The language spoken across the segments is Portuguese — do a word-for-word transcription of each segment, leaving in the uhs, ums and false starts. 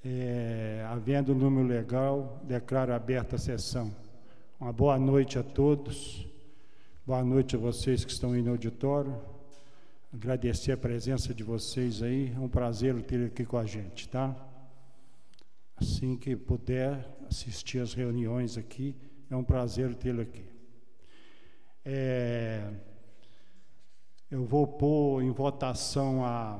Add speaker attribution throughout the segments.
Speaker 1: É, havendo número legal, declaro aberta a sessão. Uma boa noite a todos. Boa noite a vocês que estão aí no auditório. Agradecer a presença de vocês aí. É um prazer ter aqui com a gente, tá? Assim que puder assistir às reuniões aqui, é um prazer tê-lo aqui. É, eu vou pôr em votação a,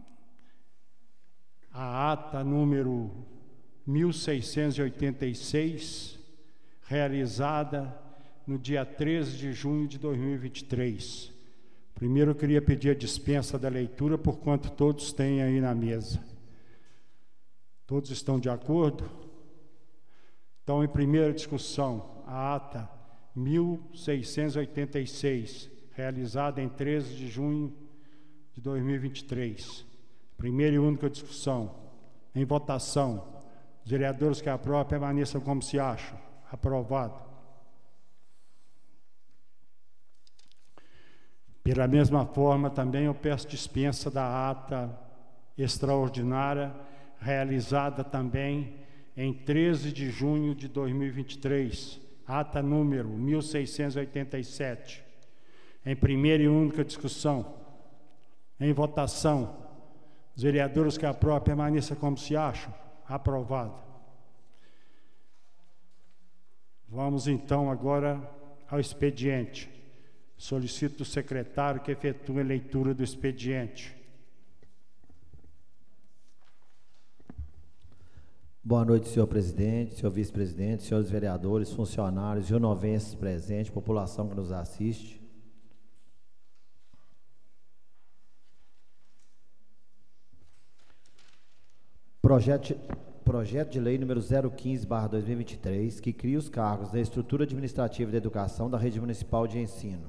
Speaker 1: a ata número mil seiscentos e oitenta e seis, realizada no dia treze de junho de dois mil e vinte e três. Primeiro eu queria pedir a dispensa da leitura, por quanto todos têm aí na mesa. Todos estão de acordo? Então, em primeira discussão, a ata mil seiscentos e oitenta e seis, realizada em treze de junho de dois mil e vinte e três. Primeira e única discussão. Em votação, os vereadores que aprovam permaneçam como se acham. Aprovado. Pela mesma forma, também eu peço dispensa da ata extraordinária, realizada também em treze de junho de dois mil e vinte e três, ata número mil seiscentos e oitenta e sete. Em primeira e única discussão, em votação, os vereadores que aprovam permaneçam como se acham. Aprovado. Vamos então agora ao expediente. Solicito do secretário que efetue a leitura do expediente.
Speaker 2: Boa noite, senhor presidente, senhor vice-presidente, senhores vereadores, funcionários, rionovenses presentes, população que nos assiste. Projeto, projeto de lei número zero quinze barra dois mil e vinte e três, que cria os cargos da estrutura administrativa da educação da rede municipal de ensino.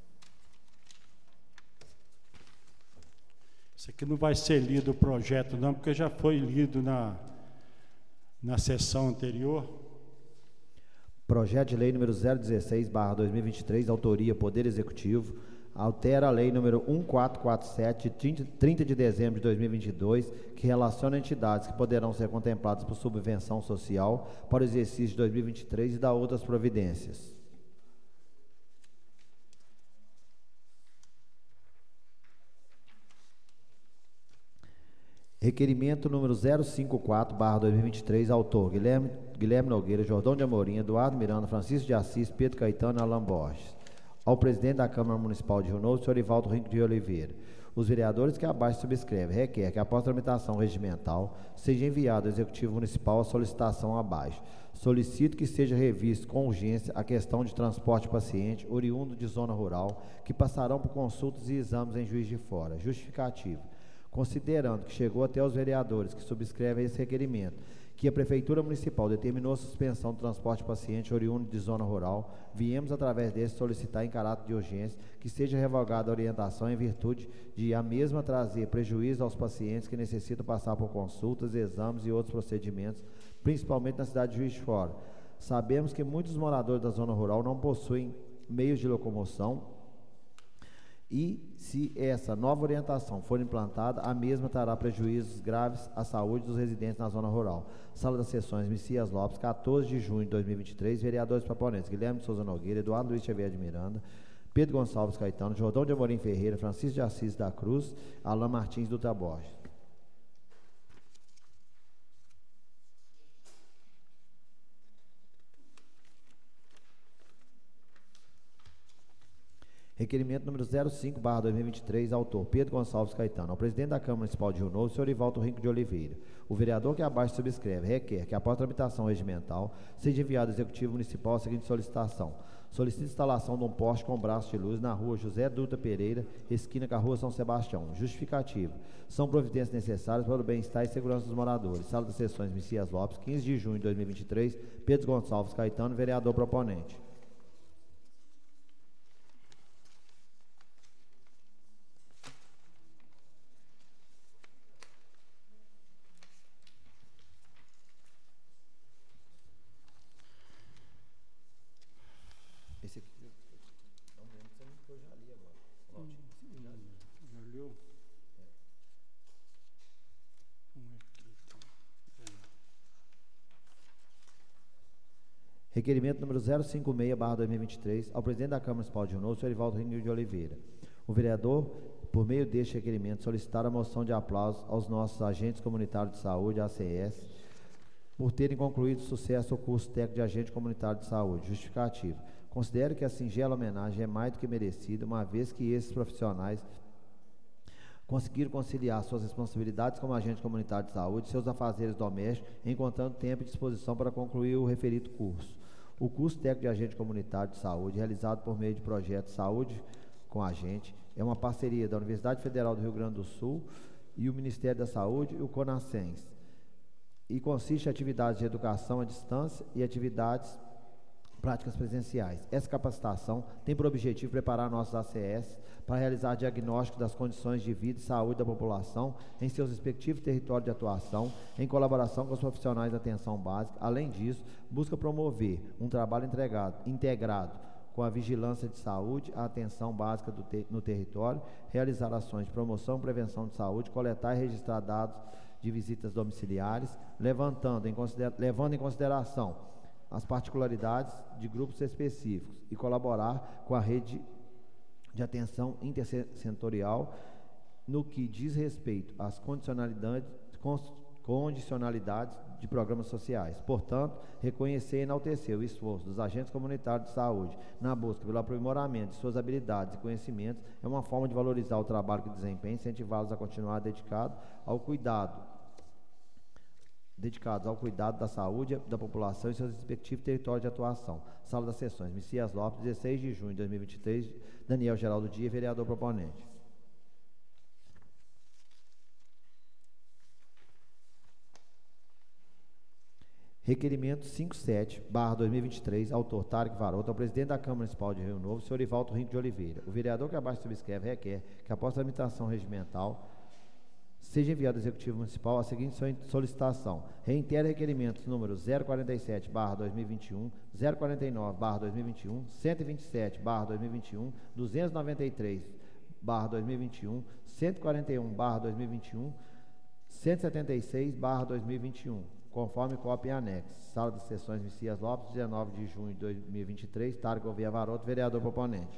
Speaker 1: Isso aqui não vai ser lido o projeto não, porque já foi lido na, na sessão anterior.
Speaker 2: Projeto de lei número zero dezesseis barra dois mil e vinte e três, autoria Poder Executivo, altera a lei número um quatro quatro sete, de trinta de dezembro de dois mil e vinte e dois, que relaciona entidades que poderão ser contempladas por subvenção social para o exercício de dois mil e vinte e três e dá outras providências. Requerimento número zero cinquenta e quatro barra dois mil e vinte e três, autor Guilherme, Guilherme Nogueira, Jordão de Amorim, Eduardo Miranda, Francisco de Assis, Pedro Caetano e Alan Borges. Ao presidente da Câmara Municipal de Rio Novo, senhor Ivaldo Rinco de Oliveira. Os vereadores que abaixo subscrevem requer que, após tramitação regimental, seja enviado ao Executivo Municipal a solicitação abaixo. Solicito que seja revisto com urgência a questão de transporte de paciente oriundo de zona rural, que passarão por consultas e exames em Juiz de Fora. Justificativo. Considerando que chegou até os vereadores que subscrevem esse requerimento, que a Prefeitura Municipal determinou a suspensão do transporte de paciente oriundo de zona rural, viemos através desse solicitar em caráter de urgência que seja revogada a orientação em virtude de a mesma trazer prejuízo aos pacientes que necessitam passar por consultas, exames e outros procedimentos, principalmente na cidade de Juiz de Fora. Sabemos que muitos moradores da zona rural não possuem meios de locomoção e, se essa nova orientação for implantada, a mesma trará prejuízos graves à saúde dos residentes na zona rural. Sala das Sessões, Messias Lopes, quatorze de junho de dois mil e vinte e três, vereadores proponentes, Guilherme de Souza Nogueira, Eduardo Luiz Xavier de Miranda, Pedro Gonçalves Caetano, Jordão de Amorim Ferreira, Francisco de Assis da Cruz, Alan Martins Dutra Borges. Requerimento número zero cinco barra dois mil e vinte e três, autor Pedro Gonçalves Caetano. Ao presidente da Câmara Municipal de Rio Novo, senhor Ivaldo Rinco de Oliveira. O vereador que abaixo subscreve requer que, após tramitação regimental, seja enviado ao Executivo Municipal a seguinte solicitação. Solicita instalação de um poste com braço de luz na rua José Dutra Pereira, esquina com a rua São Sebastião. Justificativo. São providências necessárias para o bem-estar e segurança dos moradores. Sala das Sessões, Messias Lopes, quinze de junho de dois mil e vinte e três, Pedro Gonçalves Caetano, vereador proponente. Esse aqui, não lembro se eu já li agora. Hum, já, já leu? É. Vamos aqui, então. É. Requerimento número zero cinco seis, barra dois mil e vinte e três, ao presidente da Câmara Municipal de Rio Novo, senhor Erivaldo Ringue de Oliveira. O vereador, por meio deste requerimento, solicitar a moção de aplauso aos nossos agentes comunitários de saúde, A C S, por terem concluído sucesso o curso técnico de agente comunitário de saúde. Justificativo. Considero que a singela homenagem é mais do que merecida, uma vez que esses profissionais conseguiram conciliar suas responsabilidades como agente comunitário de saúde e seus afazeres domésticos, encontrando tempo e disposição para concluir o referido curso. O curso técnico de agente comunitário de saúde, realizado por meio de projeto Saúde com Agente, é uma parceria da Universidade Federal do Rio Grande do Sul e o Ministério da Saúde e o CONASCENS, e consiste em atividades de educação à distância e atividades práticas presenciais. Essa capacitação tem por objetivo preparar nossos A C S para realizar diagnóstico das condições de vida e saúde da população em seus respectivos territórios de atuação, em colaboração com os profissionais da atenção básica. Além disso, busca promover um trabalho entregado, integrado com a vigilância de saúde, a atenção básica do te- no território, realizar ações de promoção e prevenção de saúde, coletar e registrar dados de visitas domiciliares, levantando em consider- levando em consideração as particularidades de grupos específicos e colaborar com a rede de atenção intersetorial no que diz respeito às condicionalidades, condicionalidades de programas sociais. Portanto, reconhecer e enaltecer o esforço dos agentes comunitários de saúde na busca pelo aprimoramento de suas habilidades e conhecimentos é uma forma de valorizar o trabalho que desempenham e incentivá-los a continuar dedicados ao cuidado dedicados ao cuidado da saúde da população e seus respectivos territórios de atuação. Sala das Sessões, Messias Lopes, dezesseis de junho de dois mil e vinte e três, Daniel Geraldo Dia, vereador proponente. Requerimento cinquenta e sete, barra dois mil e vinte e três, autor Tarek Varoto, ao presidente da Câmara Municipal de Rio Novo, senhor Erivaldo Ringue de Oliveira. O vereador que abaixo subscreve requer que, após a tramitação regimental, seja enviado ao Executivo Municipal a seguinte solicitação: reitere requerimentos número zero quarenta e sete, barra dois mil e vinte e um, zero quarenta e nove, barra dois mil e vinte e um, cento e vinte e sete, barra dois mil e vinte e um, duzentos e noventa e três, barra dois mil e vinte e um, cento e quarenta e um, barra dois mil e vinte e um, cento e setenta e seis, barra dois mil e vinte e um, conforme cópia em anexo. Sala de Sessões, Messias Lopes, dezenove de junho de dois mil e vinte e três, Tarek Gouveia Varoto, vereador proponente.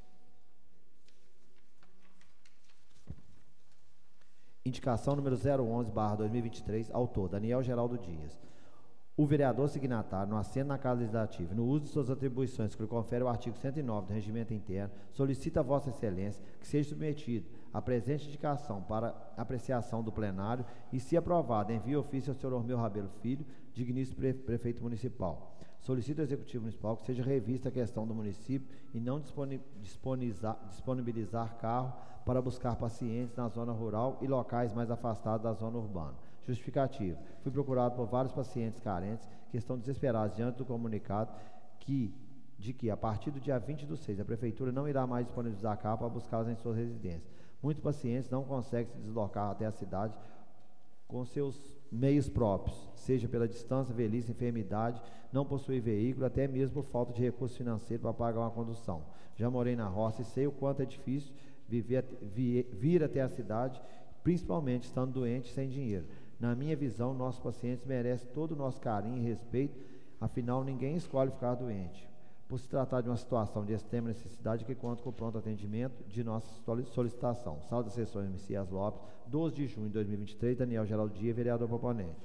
Speaker 2: Indicação número zero onze, barra dois mil e vinte e três, autor Daniel Geraldo Dias. O vereador signatário, no assento na Casa Legislativa, no uso de suas atribuições que lhe confere o artigo cento e nove do Regimento Interno, solicita a Vossa Excelência que seja submetido a presente indicação para apreciação do plenário e, se aprovado, envie ofício ao senhor Ormeu Rabelo Filho, digníssimo pre prefeito municipal. Solicita ao Executivo Municipal que seja revista a questão do município e não disponibilizar, disponibilizar carro para buscar pacientes na zona rural e locais mais afastados da zona urbana. Justificativo: fui procurado por vários pacientes carentes que estão desesperados diante do comunicado que, de que, a partir do dia vinte do seis, a Prefeitura não irá mais disponibilizar carro para buscá-los em suas residências. Muitos pacientes não conseguem se deslocar até a cidade com seus meios próprios, seja pela distância, velhice, enfermidade, não possuir veículo, até mesmo por falta de recursos financeiros para pagar uma condução. Já morei na roça e sei o quanto é difícil viver, vir, vir até a cidade, principalmente estando doente e sem dinheiro. Na minha visão, nossos pacientes merecem todo o nosso carinho e respeito, afinal ninguém escolhe ficar doente. Por se tratar de uma situação de extrema necessidade que conta com o pronto atendimento de nossa solicitação. Sala das Sessões, Messias Lopes, doze de junho de dois mil e vinte e três, Daniel Geraldo Dia, vereador proponente.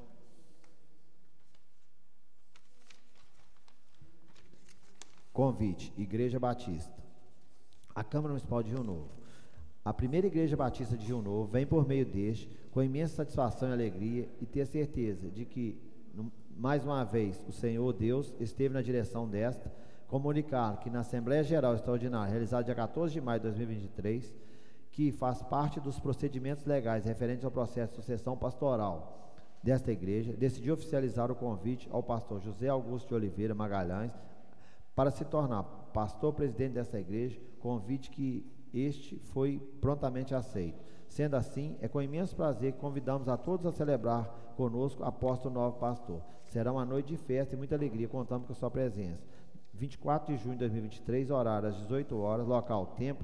Speaker 2: Convite: Igreja Batista. A Câmara Municipal de Rio Novo. A primeira Igreja Batista de Rio Novo vem por meio deste, com imensa satisfação e alegria, e ter certeza de que, mais uma vez, o Senhor Deus esteve na direção desta, comunicar que na Assembleia Geral Extraordinária, realizada dia quatorze de maio de dois mil e vinte e três, que faz parte dos procedimentos legais referentes ao processo de sucessão pastoral desta igreja, decidiu oficializar o convite ao pastor José Augusto de Oliveira Magalhães para se tornar pastor-presidente desta igreja, convite que este foi prontamente aceito. Sendo assim, é com imenso prazer que convidamos a todos a celebrar conosco a posse do novo pastor. Será uma noite de festa e muita alegria, contamos com a sua presença. vinte e quatro de junho de dois mil e vinte e três, horário às dezoito horas, local, tempo.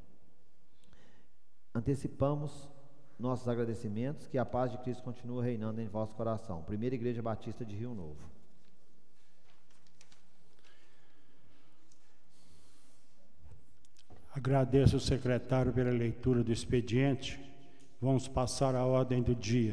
Speaker 2: Antecipamos nossos agradecimentos, que a paz de Cristo continue reinando em vosso coração. Primeira Igreja Batista de Rio Novo.
Speaker 1: Agradeço ao secretário pela leitura do expediente. Vamos passar à ordem do dia.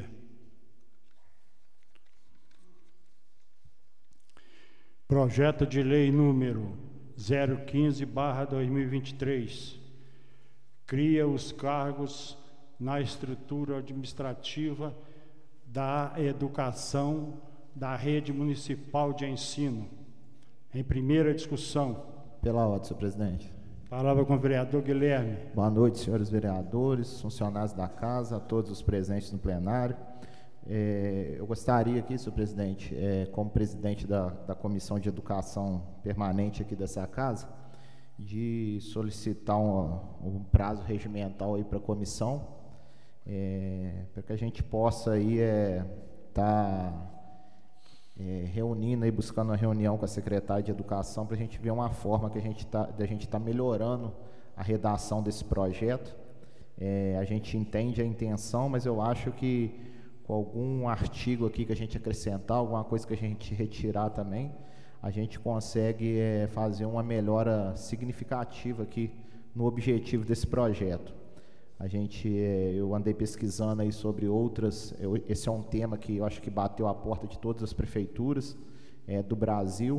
Speaker 1: Projeto de lei número zero quinze barra dois mil e vinte e três. Cria os cargos na estrutura administrativa da educação da rede municipal de ensino. Em primeira discussão.
Speaker 3: Pela ordem, senhor presidente.
Speaker 1: Palavra com o vereador Guilherme.
Speaker 3: Boa noite, senhores vereadores, funcionários da casa, a todos os presentes no plenário. É, eu gostaria aqui, senhor presidente, é, como presidente da, da Comissão de Educação Permanente aqui dessa casa, de solicitar um, um prazo regimental aí para a comissão, é, para que a gente possa aí é, tá é, reunindo aí, buscando uma reunião com a secretária de Educação, para a gente ver uma forma que a gente tá, da gente tá melhorando a redação desse projeto. É, a gente entende a intenção, mas eu acho que com algum artigo aqui que a gente acrescentar, alguma coisa que a gente retirar também, a gente consegue é, fazer uma melhora significativa aqui no objetivo desse projeto. A gente, é, eu andei pesquisando aí sobre outras, eu, esse é um tema que eu acho que bateu a porta de todas as prefeituras é, do Brasil,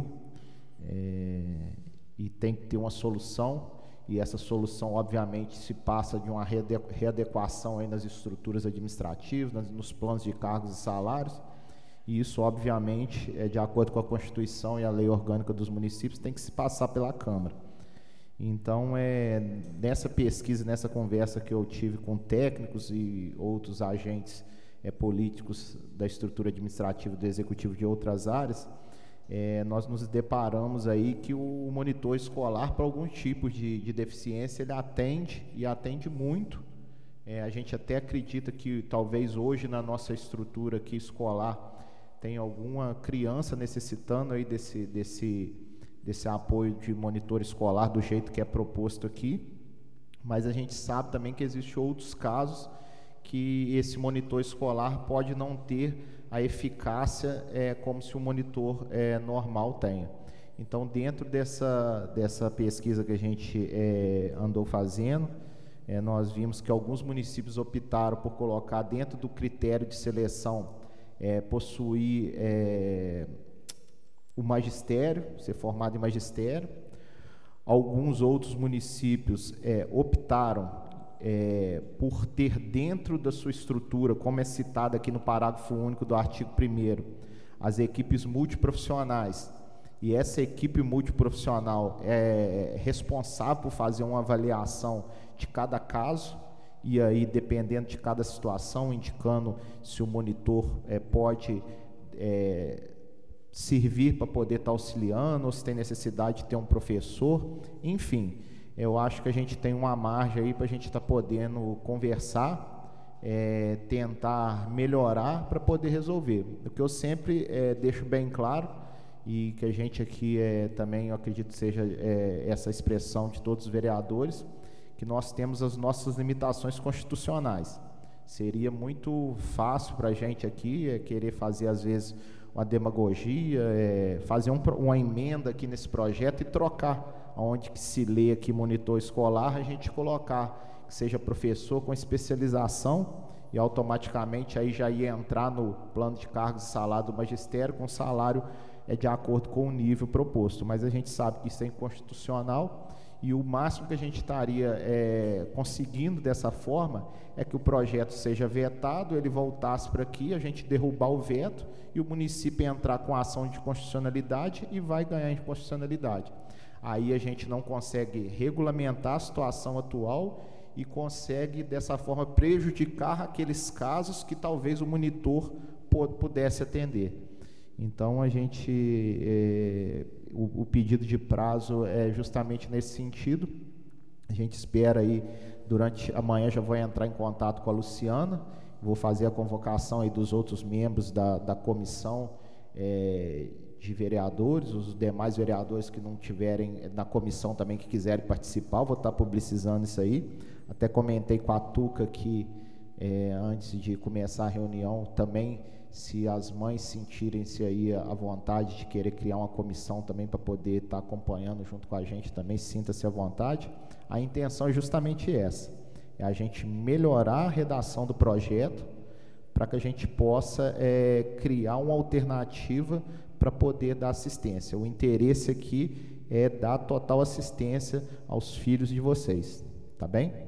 Speaker 3: é, e tem que ter uma solução. E essa solução, obviamente, se passa de uma readequação aí nas estruturas administrativas, nas, nos planos de cargos e salários, e isso, obviamente, é de acordo com a Constituição e a Lei Orgânica dos Municípios, tem que se passar pela Câmara. Então, é, nessa pesquisa, nessa conversa que eu tive com técnicos e outros agentes é, políticos da estrutura administrativa do Executivo de outras áreas, É, nós nos deparamos aí que o monitor escolar, para alguns tipos de, de deficiência, ele atende e atende muito. É, a gente até acredita que talvez hoje na nossa estrutura aqui escolar tem alguma criança necessitando aí desse, desse, desse apoio de monitor escolar do jeito que é proposto aqui, mas a gente sabe também que existem outros casos que esse monitor escolar pode não ter a eficácia é, como se o monitor é, normal tenha. Então, dentro dessa, dessa pesquisa que a gente é, andou fazendo, é, nós vimos que alguns municípios optaram por colocar dentro do critério de seleção, é, possuir é, o magistério, ser formado em magistério. Alguns outros municípios é, optaram É, por ter dentro da sua estrutura, como é citado aqui no parágrafo único do artigo primeiro, as equipes multiprofissionais, e essa equipe multiprofissional é responsável por fazer uma avaliação de cada caso, e aí dependendo de cada situação, indicando se o monitor é, pode é, servir para poder estar auxiliando, ou se tem necessidade de ter um professor, enfim. Eu acho que a gente tem uma margem aí para a gente estar tá podendo conversar, é, tentar melhorar para poder resolver. O que eu sempre é, deixo bem claro, e que a gente aqui é, também, eu acredito que seja é, essa expressão de todos os vereadores, que nós temos as nossas limitações constitucionais. Seria muito fácil para a gente aqui é, querer fazer, às vezes, uma demagogia, é, fazer um, uma emenda aqui nesse projeto e trocar, onde que se lê aqui monitor escolar, a gente colocar que seja professor com especialização e automaticamente aí já ia entrar no plano de cargos e salário do magistério, com salário é de acordo com o nível proposto. Mas a gente sabe que isso é inconstitucional e o máximo que a gente estaria é, conseguindo dessa forma é que o projeto seja vetado, ele voltasse para aqui, a gente derrubar o veto e o município entrar com a ação de constitucionalidade e vai ganhar em constitucionalidade. Aí a gente não consegue regulamentar a situação atual e consegue, dessa forma, prejudicar aqueles casos que talvez o monitor pudesse atender. Então, a gente, é, o, o pedido de prazo é justamente nesse sentido. A gente espera aí, durante amanhã já vou entrar em contato com a Luciana, vou fazer a convocação aí dos outros membros da, da comissão, é, de vereadores, os demais vereadores que não tiverem na comissão também, que quiserem participar, vou estar publicizando isso aí. Até comentei com a Tuca que, é, antes de começar a reunião, também se as mães sentirem-se aí a vontade de querer criar uma comissão também para poder estar acompanhando junto com a gente também, sinta-se à vontade. A intenção é justamente essa, é a gente melhorar a redação do projeto para que a gente possa é, criar uma alternativa para poder dar assistência. O interesse aqui é dar total assistência aos filhos de vocês, tá bem?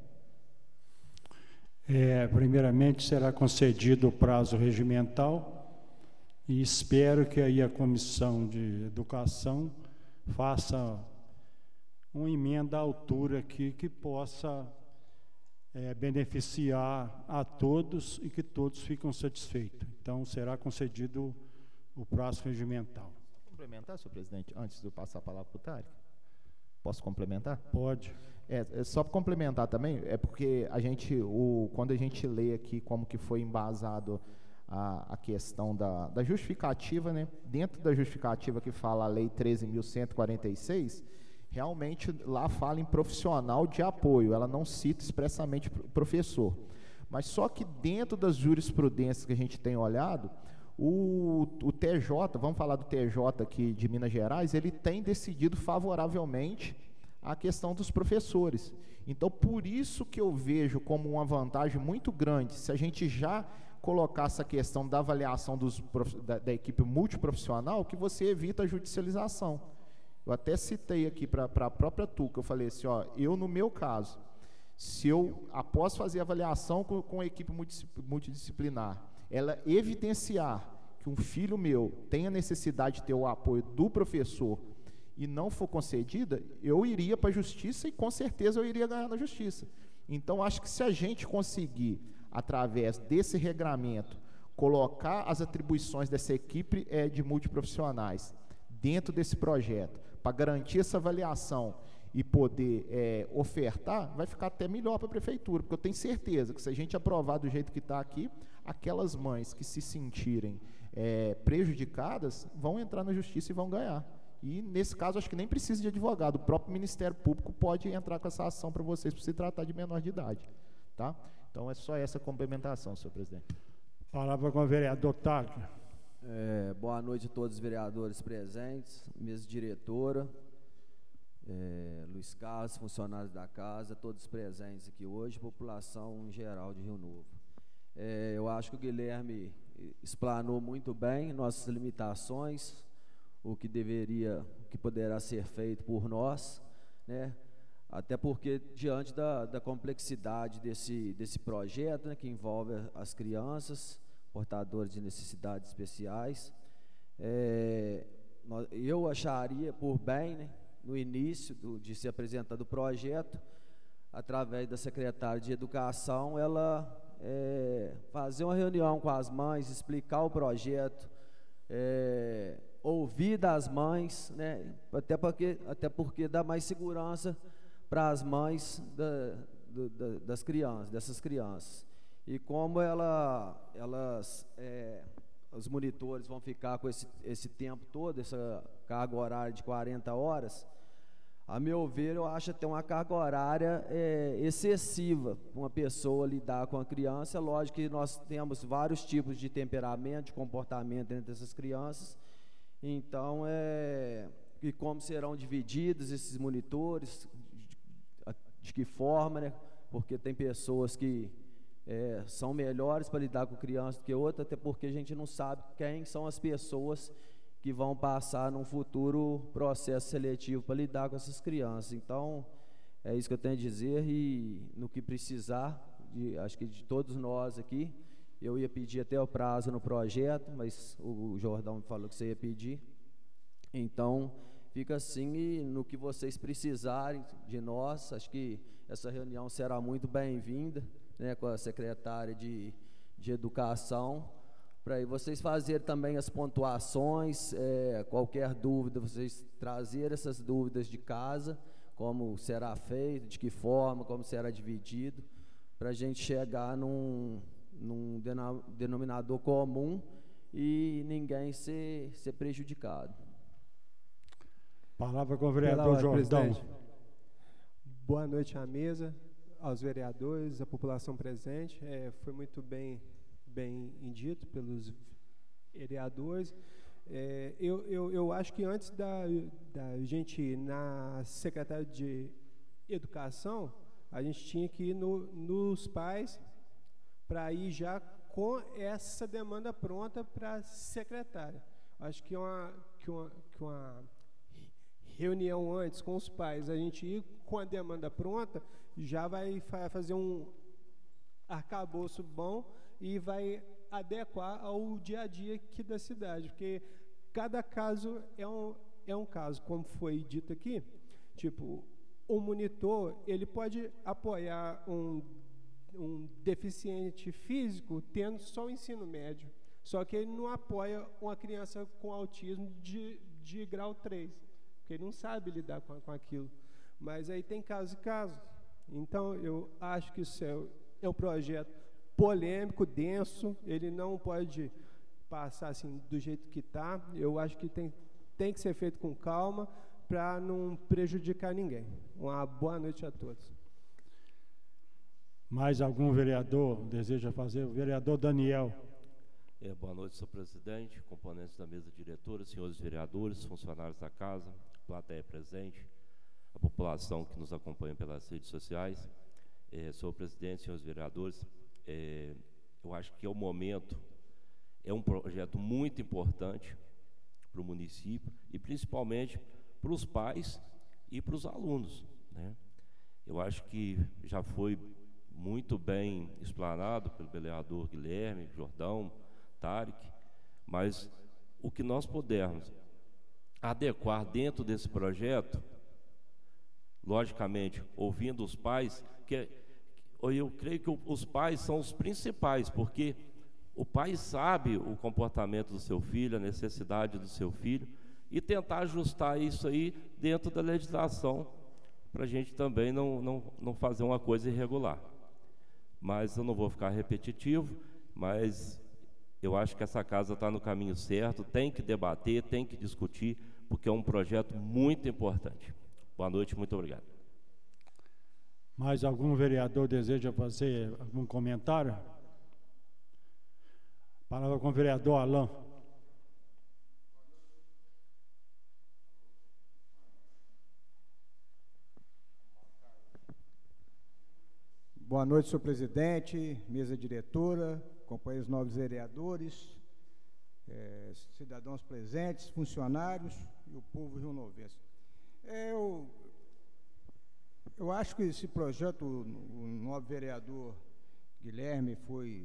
Speaker 1: É, primeiramente, será concedido o prazo regimental e espero que aí a Comissão de Educação faça uma emenda à altura aqui que possa é, beneficiar a todos e que todos ficam satisfeitos. Então, será concedido o prazo regimental.
Speaker 3: Posso complementar, senhor presidente, antes de eu passar a palavra para o Tarek? Posso complementar?
Speaker 1: Pode.
Speaker 3: É, é só para complementar também, é porque a gente, o, quando a gente lê aqui como que foi embasado a, a questão da, da justificativa, né? Dentro da justificativa que fala a Lei treze mil cento e quarenta e seis, realmente lá fala em profissional de apoio, ela não cita expressamente professor. Mas só que dentro das jurisprudências que a gente tem olhado, o, o T J, vamos falar do T J aqui de Minas Gerais, ele tem decidido favoravelmente a questão dos professores. Então, por isso que eu vejo como uma vantagem muito grande, se a gente já colocar essa questão da avaliação dos, da, da equipe multiprofissional, que você evita a judicialização. Eu até citei aqui para a própria Tuca, eu falei assim, ó, eu no meu caso, se eu, após fazer a avaliação com, com a equipe multidisciplinar, ela evidenciar que um filho meu tem a necessidade de ter o apoio do professor e não for concedida, eu iria para a justiça e com certeza eu iria ganhar na justiça. Então, acho que se a gente conseguir, através desse regramento, colocar as atribuições dessa equipe é, de multiprofissionais dentro desse projeto, para garantir essa avaliação e poder é, ofertar, vai ficar até melhor para a prefeitura, porque eu tenho certeza que se a gente aprovar do jeito que está aqui, aquelas mães que se sentirem é, prejudicadas vão entrar na justiça e vão ganhar. E, nesse caso, acho que nem precisa de advogado. O próprio Ministério Público pode entrar com essa ação para vocês, para se tratar de menor de idade. Tá? Então, é só essa complementação, senhor presidente.
Speaker 1: Palavra com o vereador Tarek.
Speaker 4: É, boa noite a todos os vereadores presentes, mesa diretora, é, Luiz Carlos, funcionários da casa, todos presentes aqui hoje, população em geral de Rio Novo. É, eu acho que o Guilherme explanou muito bem nossas limitações, o que deveria, o que poderá ser feito por nós, né? Até porque, diante da, da complexidade desse, desse projeto, né, que envolve as crianças, portadores de necessidades especiais, é, eu acharia por bem, né, no início do, de se apresentar o projeto, através da secretária de Educação, ela é, fazer uma reunião com as mães, explicar o projeto, é, ouvir das mães, né, até, porque, até porque dá mais segurança para as mães da, da, das crianças, dessas crianças. E como ela, elas, é, os monitores vão ficar com esse, esse tempo todo, essa carga horária de quarenta horas, a meu ver, eu acho até uma carga horária é, excessiva para uma pessoa lidar com a criança. É lógico que nós temos vários tipos de temperamento, de comportamento entre essas crianças. Então, é, e como serão divididos esses monitores, de, de que forma, né? Porque tem pessoas que é, são melhores para lidar com criança do que outras, até porque a gente não sabe quem são as pessoas que vão passar num futuro processo seletivo para lidar com essas crianças. Então, é isso que eu tenho a dizer, e no que precisar, de, acho que de todos nós aqui, eu ia pedir até o prazo no projeto, mas o Jordão me falou que você ia pedir. Então, fica assim, e no que vocês precisarem de nós, acho que essa reunião será muito bem-vinda, né, com a secretária de, de Educação, para aí vocês fazerem também as pontuações, é, qualquer dúvida, vocês trazerem essas dúvidas de casa, como será feito, de que forma, como será dividido, para a gente chegar num... num denominador comum e ninguém ser, ser prejudicado.
Speaker 1: Palavra com o vereador Jordão.
Speaker 5: Boa noite à mesa, aos vereadores, à população presente. É, foi muito bem bem dito pelos vereadores. É, eu, eu, eu acho que antes da, da gente ir na Secretaria de Educação, a gente tinha que ir no, nos pais para ir já com essa demanda pronta para a secretária. Acho que uma, que, uma, que uma reunião antes com os pais, a gente ir com a demanda pronta, já vai fazer um arcabouço bom e vai adequar ao dia a dia aqui da cidade, porque cada caso é um, é um caso, como foi dito aqui. Tipo, o monitor, ele pode apoiar um, um deficiente físico tendo só o ensino médio, só que ele não apoia uma criança com autismo de, de grau três, porque ele não sabe lidar com, com aquilo. Mas aí tem casos e casos. Então, eu acho que isso é, é um projeto polêmico, denso, ele não pode passar assim do jeito que está. Eu acho que tem, tem que ser feito com calma para não prejudicar ninguém. Uma boa noite a todos.
Speaker 1: Mais algum vereador deseja fazer? O vereador Daniel.
Speaker 6: É, boa noite, senhor presidente, componentes da mesa diretora, senhores vereadores, funcionários da casa, plateia presente, a população que nos acompanha pelas redes sociais. É, senhor presidente, senhores vereadores, é, eu acho que é o momento, é um projeto muito importante para o município e principalmente para os pais e para os alunos, né? Eu acho que já foi muito bem explanado pelo vereador Guilherme, Jordão, Tarek, mas o que nós pudermos adequar dentro desse projeto, logicamente, ouvindo os pais, que eu creio que os pais são os principais, porque o pai sabe o comportamento do seu filho, a necessidade do seu filho, e tentar ajustar isso aí dentro da legislação, para a gente também não, não, não fazer uma coisa irregular. Mas eu não vou ficar repetitivo, mas eu acho que essa casa está no caminho certo, tem que debater, tem que discutir, porque é um projeto muito importante. Boa noite, muito obrigado.
Speaker 1: Mais algum vereador deseja fazer algum comentário? Palavra com o vereador Alain.
Speaker 7: Boa noite, senhor presidente, mesa diretora, companheiros novos vereadores, é, cidadãos presentes, funcionários e o povo rionovense. É, eu, eu acho que esse projeto, o, o novo vereador Guilherme foi,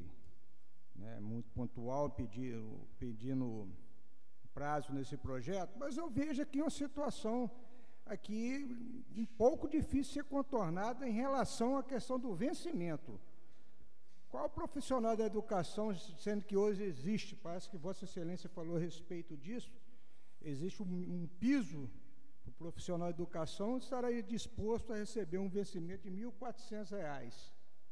Speaker 7: né, muito pontual, pedindo, pedindo prazo nesse projeto, mas eu vejo aqui uma situação aqui um pouco difícil de ser contornada em relação à questão do vencimento. Qual profissional da educação, sendo que hoje existe, parece que Vossa Excelência falou a respeito disso, existe um, um piso para o profissional da educação, estaria disposto a receber um vencimento de mil e quatrocentos reais.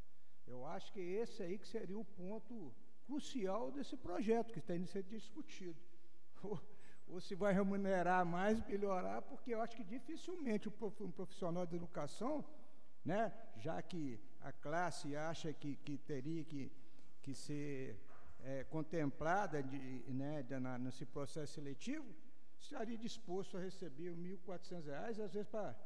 Speaker 7: Eu acho que esse aí que seria o ponto crucial desse projeto que está sendo discutido. Ou, ou se vai remunerar mais, melhorar, porque eu acho que dificilmente um profissional de educação, né, já que a classe acha que, que teria que, que ser é, contemplada de, né, de, na, nesse processo seletivo, estaria disposto a receber mil e quatrocentos reais, às vezes para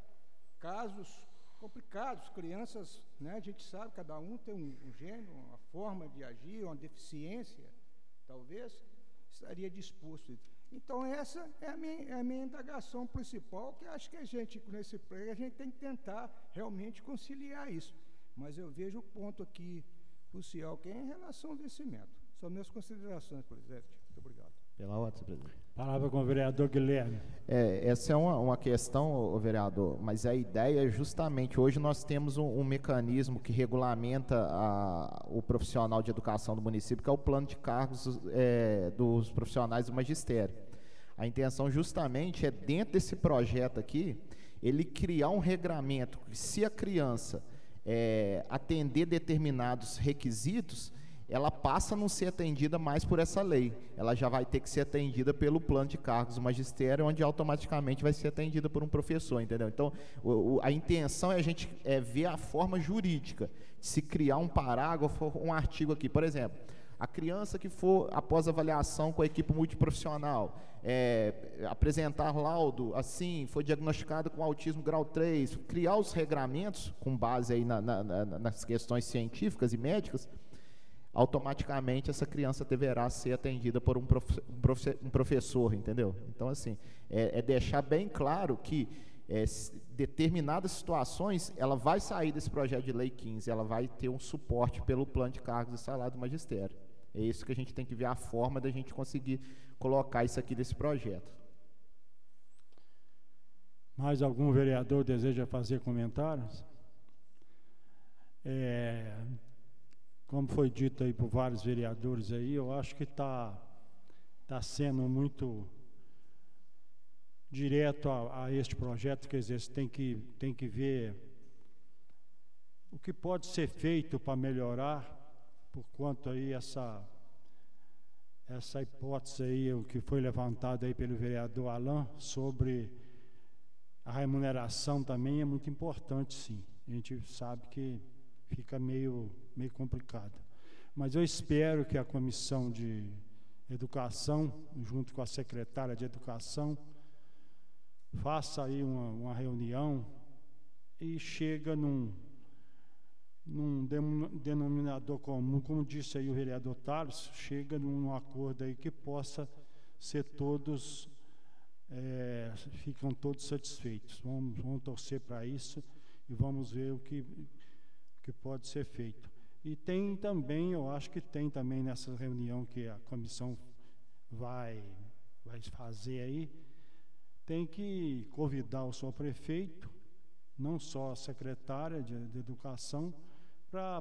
Speaker 7: casos complicados, crianças, né, a gente sabe, cada um tem um, um gênero, uma forma de agir, uma deficiência, talvez, estaria disposto. Então, essa é a minha, é a minha indagação principal, que acho que a gente, nesse prêmio, a gente tem que tentar realmente conciliar isso. Mas eu vejo o ponto aqui crucial, que é em relação ao vencimento. São minhas considerações, presidente. Muito obrigado.
Speaker 3: Pela ordem, presidente.
Speaker 1: Palavra com o vereador Guilherme.
Speaker 3: É, essa é uma, uma questão, ô, vereador, mas a ideia é justamente, hoje nós temos um, um mecanismo que regulamenta a, o profissional de educação do município, que é o plano de cargos é, dos profissionais do magistério. A intenção justamente é, dentro desse projeto aqui, ele criar um regramento, que se a criança é, atender determinados requisitos, ela passa a não ser atendida mais por essa lei. Ela já vai ter que ser atendida pelo plano de cargos do magistério, onde automaticamente vai ser atendida por um professor, entendeu? Então, o, o, a intenção é a gente é, ver a forma jurídica de se criar um parágrafo, um artigo aqui. Por exemplo, a criança que for, após avaliação com a equipe multiprofissional, é, apresentar laudo, assim, foi diagnosticado com autismo grau três, criar os regramentos, com base aí na, na, na, nas questões científicas e médicas, automaticamente essa criança deverá ser atendida por um, profe, um, profe, um professor, entendeu? Então, assim, é, é deixar bem claro que é, determinadas situações, ela vai sair desse projeto de lei quinze, ela vai ter um suporte pelo plano de cargos e salário do magistério. É isso que a gente tem que ver, a forma da gente conseguir colocar isso aqui nesse projeto.
Speaker 1: Mais algum vereador deseja fazer comentários? É, como foi dito aí por vários vereadores aí, eu acho que está tá sendo muito direto a, a este projeto, quer dizer, você tem que, tem que ver o que pode ser feito para melhorar, por quanto aí essa, essa hipótese aí, o que foi levantado aí pelo vereador Alain, sobre a remuneração também é muito importante, sim. A gente sabe que fica meio, meio complicado. Mas eu espero que a Comissão de Educação, junto com a secretária de Educação, faça aí uma, uma reunião e chega num, num denominador comum, como disse aí o vereador Thales, chega num acordo aí que possa ser todos, é, ficam todos satisfeitos. Vamos, vamos torcer para isso e vamos ver o que, que pode ser feito. E tem também, eu acho que tem também nessa reunião que a comissão vai, vai fazer aí, tem que convidar o senhor prefeito, não só a secretária de, de Educação, para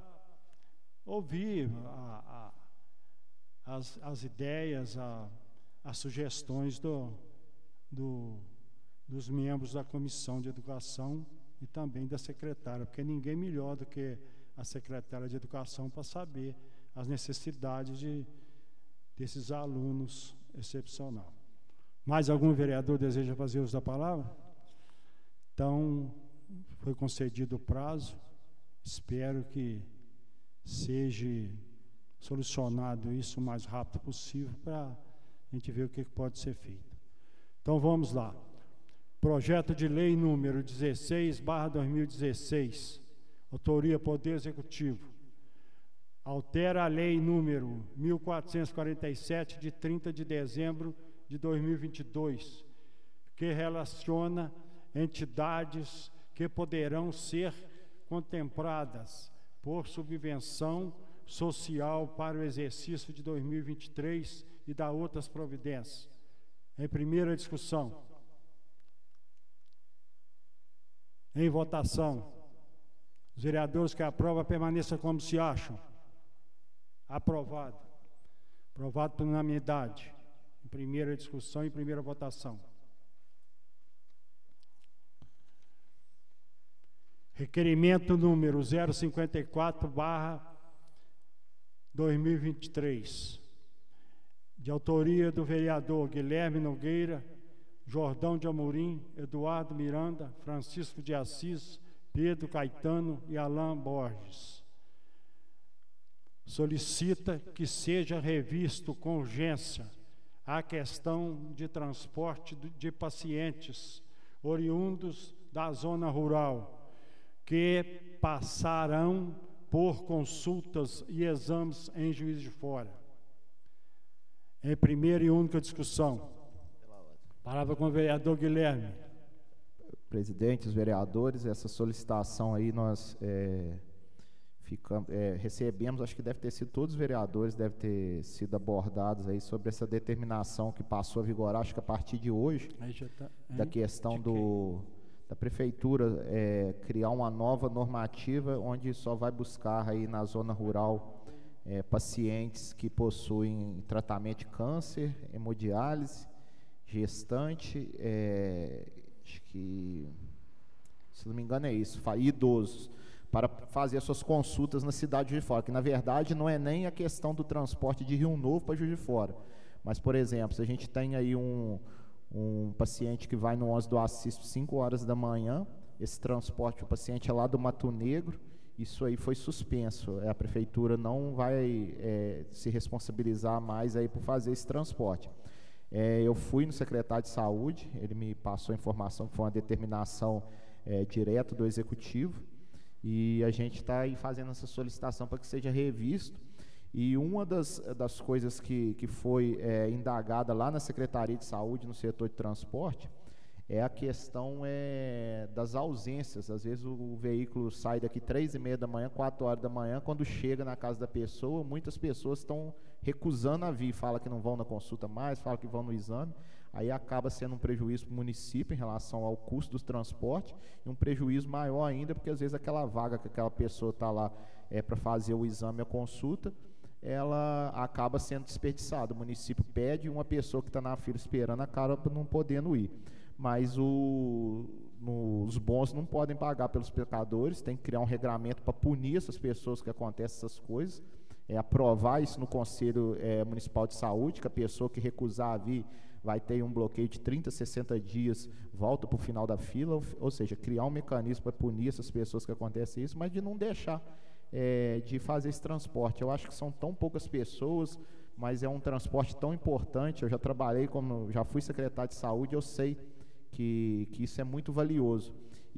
Speaker 1: ouvir a, a, as, as ideias, a, as sugestões do, do, dos membros da Comissão de Educação e também da secretária, porque ninguém melhor do que a secretária de Educação para saber as necessidades de, desses alunos excepcionais. Mais algum vereador deseja fazer uso da palavra? Então, foi concedido o prazo. Espero que seja solucionado isso o mais rápido possível para a gente ver o que pode ser feito. Então, vamos lá. Projeto de lei número dezesseis barra dois mil e dezesseis. Autoria Poder Executivo. Altera a lei número mil quatrocentos e quarenta e sete, de trinta de dezembro de dois mil e vinte e dois, que relaciona entidades que poderão ser contempladas por subvenção social para o exercício de dois mil e vinte e três e da outras providências. Em primeira discussão. Em votação. Os vereadores que aprovam permaneçam como se acham. Aprovado. Aprovado por unanimidade. Em primeira discussão e primeira votação. Requerimento número zero cinquenta e quatro barra dois mil e vinte e três, de autoria do vereador Guilherme Nogueira, Jordão de Amorim, Eduardo Miranda, Francisco de Assis, Pedro Caetano e Alain Borges. Solicita que seja revisto com urgência a questão de transporte de pacientes oriundos da zona rural, que passarão por consultas e exames em Juiz de Fora. Em primeira e única discussão. Palavra com o vereador Guilherme.
Speaker 3: Presidente, os vereadores, essa solicitação aí nós é, ficamos, é, recebemos, acho que deve ter sido todos os vereadores, deve ter sido abordados aí sobre essa determinação que passou a vigorar, acho que a partir de hoje, tá, da questão do, da prefeitura é, criar uma nova normativa onde só vai buscar aí na zona rural é, pacientes que possuem tratamento de câncer, hemodiálise, gestante, é, acho que, se não me engano é isso, idosos, para fazer as suas consultas na cidade de Juiz de Fora, que na verdade não é nem a questão do transporte de Rio Novo para Juiz de Fora, mas, por exemplo, se a gente tem aí um, um paciente que vai no onze do Assis cinco horas da manhã, esse transporte, o paciente é lá do Mato Negro, isso aí foi suspenso. A prefeitura não vai é, se responsabilizar mais aí por fazer esse transporte. É, eu fui no secretário de saúde, ele me passou a informação que foi uma determinação é, direta do executivo, e a gente está aí fazendo essa solicitação para que seja revisto. E uma das, das coisas que, que foi é, indagada lá na Secretaria de Saúde, no setor de transporte, é a questão é, das ausências. Às vezes o, o veículo sai daqui três e meia da manhã, quatro horas da manhã, quando chega na casa da pessoa, muitas pessoas estão recusando a vir, fala que não vão na consulta mais, fala que vão no exame, aí acaba sendo um prejuízo para o município em relação ao custo do transporte, e um prejuízo maior ainda, porque às vezes aquela vaga que aquela pessoa está lá é, para fazer o exame e a consulta, ela acaba sendo desperdiçada. O município pede, uma pessoa que está na fila esperando acaba não podendo ir. Mas o, no, os bons não podem pagar pelos pecadores, tem que criar um regramento para punir essas pessoas que acontecem essas coisas, é, aprovar isso no Conselho é, Municipal de Saúde, que a pessoa que recusar a vir vai ter um bloqueio de trinta, sessenta dias, volta para o final da fila, ou, ou seja, criar um mecanismo para punir essas pessoas que acontecem isso, mas de não deixar é, de fazer esse transporte. Eu acho que são tão poucas pessoas, mas é um transporte tão importante. Eu já trabalhei, como já fui secretário de saúde, eu sei que, que isso é muito valioso.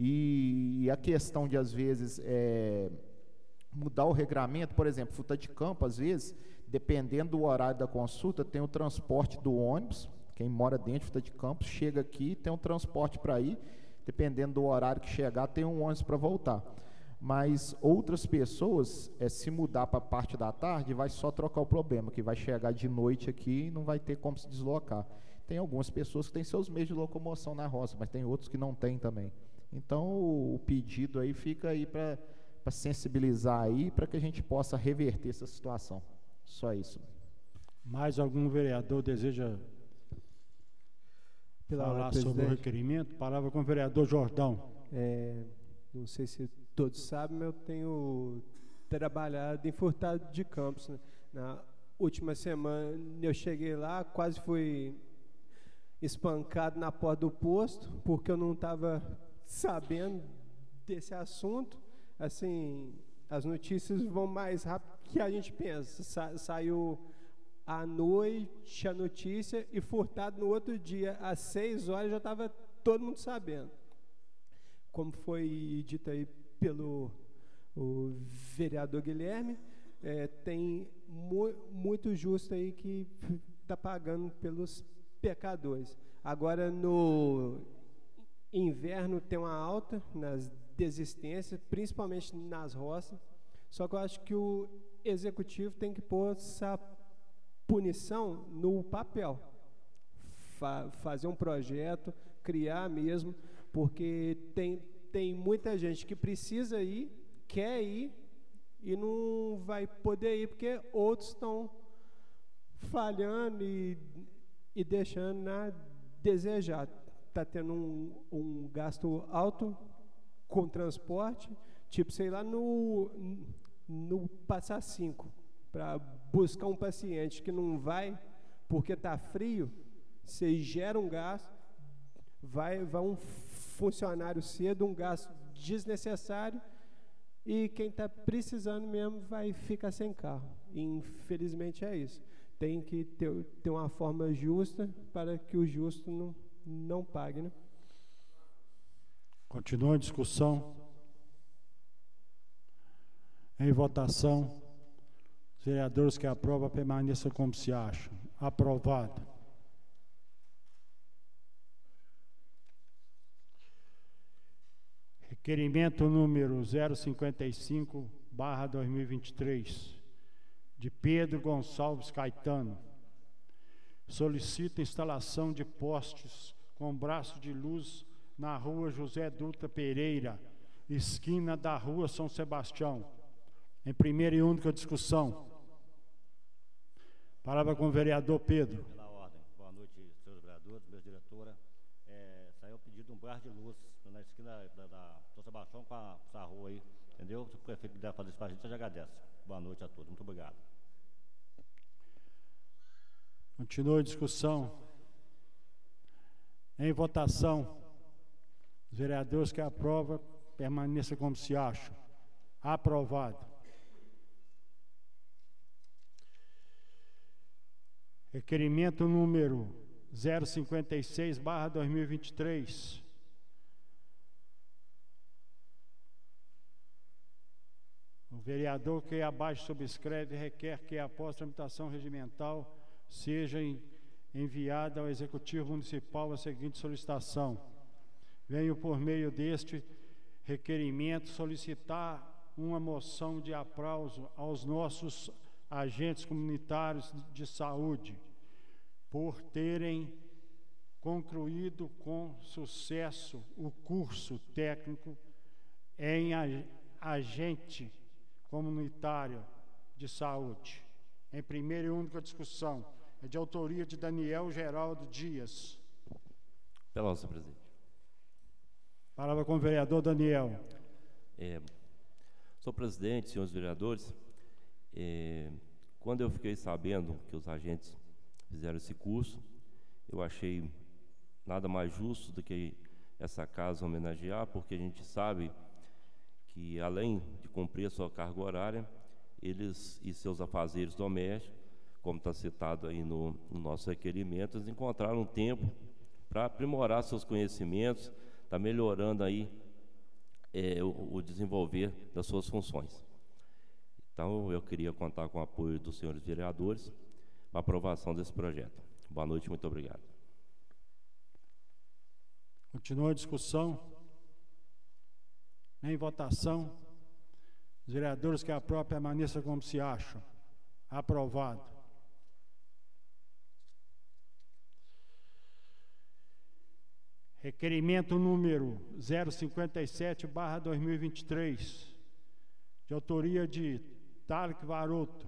Speaker 3: E, e a questão de, às vezes, é, mudar o regramento, por exemplo, fruta de campo, às vezes, dependendo do horário da consulta, tem o transporte do ônibus, quem mora dentro de fruta de campo, chega aqui, tem um transporte para ir, dependendo do horário que chegar, tem um ônibus para voltar. Mas outras pessoas, é, se mudar para a parte da tarde, vai só trocar o problema, que vai chegar de noite aqui e não vai ter como se deslocar. Tem algumas pessoas que têm seus meios de locomoção na roça, mas tem outros que não têm também. Então, o, o pedido aí fica aí para sensibilizar aí, para que a gente possa reverter essa situação. Só isso.
Speaker 1: Mais algum vereador deseja
Speaker 5: Pela
Speaker 1: falar
Speaker 5: hora,
Speaker 1: sobre o
Speaker 5: presidente.
Speaker 1: requerimento? Palavra com o vereador Jordão.
Speaker 5: É, não sei se todos sabem, mas eu tenho trabalhado em Furtado de Campos, né? Na última semana eu cheguei lá, quase fui espancado na porta do posto, porque eu não estava sabendo desse assunto. Assim, as notícias vão mais rápido que a gente pensa. Sa saiu à noite a notícia e Furtado no outro dia, às seis horas, já estava todo mundo sabendo. Como foi dito aí pelo o vereador Guilherme, é, tem mu muito justo aí que está pagando pelos pecadores. Agora, no inverno, tem uma alta nas desistências, principalmente nas roças, só que eu acho que o executivo tem que pôr essa punição no papel, Fa fazer um projeto, criar mesmo, porque tem, tem muita gente que precisa ir, quer ir, e não vai poder ir, porque outros estão falhando e, e deixando a desejar. Está tendo um, um gasto alto com transporte, tipo, sei lá, no, no Passar cinco, para buscar um paciente que não vai porque está frio, você gera um gasto, vai, vai um funcionário cedo, um gasto desnecessário, e quem está precisando mesmo vai ficar sem carro. Infelizmente é isso. Tem que ter, ter uma forma justa para que o justo não, não pague, né?
Speaker 1: Continua a discussão. Em votação, os vereadores que aprovam permaneçam como se acham. Aprovado. Requerimento número zero cinquenta e cinco barra dois mil e vinte e três, de Pedro Gonçalves Caetano. Solicita instalação de postes com braço de luz na rua José Dutra Pereira, esquina da rua São Sebastião. Em primeira e única discussão. Palavra com o vereador Pedro.
Speaker 8: Pela ordem. Boa noite, senhores vereadores, minha diretora. É, saiu o pedido de um braço de luz na esquina da, da São Sebastião com a, essa rua aí, entendeu? Se o prefeito puder fazer isso para a gente, eu já agradeço. Boa noite a todos. Muito obrigado.
Speaker 1: Continua a discussão. Em votação. Os vereadores que aprovam, permaneçam como se acham. Aprovado. Requerimento número zero cinquenta e seis barra dois mil e vinte e três. O vereador que abaixo subscreve requer que, após tramitação regimental, seja enviada ao Executivo Municipal a seguinte solicitação. Venho, por meio deste requerimento, solicitar uma moção de aplauso aos nossos agentes comunitários de saúde por terem concluído com sucesso o curso técnico em agente comunitário de saúde. Em primeira e única discussão, é de autoria de Daniel Geraldo Dias.
Speaker 6: Pela ordem, senhor presidente.
Speaker 1: Palavra com o vereador Daniel.
Speaker 6: É, senhor presidente, senhores vereadores, é, quando eu fiquei sabendo que os agentes fizeram esse curso, eu achei nada mais justo do que essa casa homenagear, porque a gente sabe que, além de cumprir a sua carga horária, eles e seus afazeres domésticos, como está citado aí no, no nosso requerimento, eles encontraram um tempo para aprimorar seus conhecimentos, está melhorando aí é, o, o desenvolver das suas funções. Então, eu queria contar com o apoio dos senhores vereadores para aprovação desse projeto. Boa noite, muito obrigado.
Speaker 1: Continua a discussão. Em votação. Os vereadores que aprovam permaneçam como se acham. Aprovado. Requerimento número zero cinquenta e sete barra dois mil e vinte e três, de autoria de Tarek Varoto,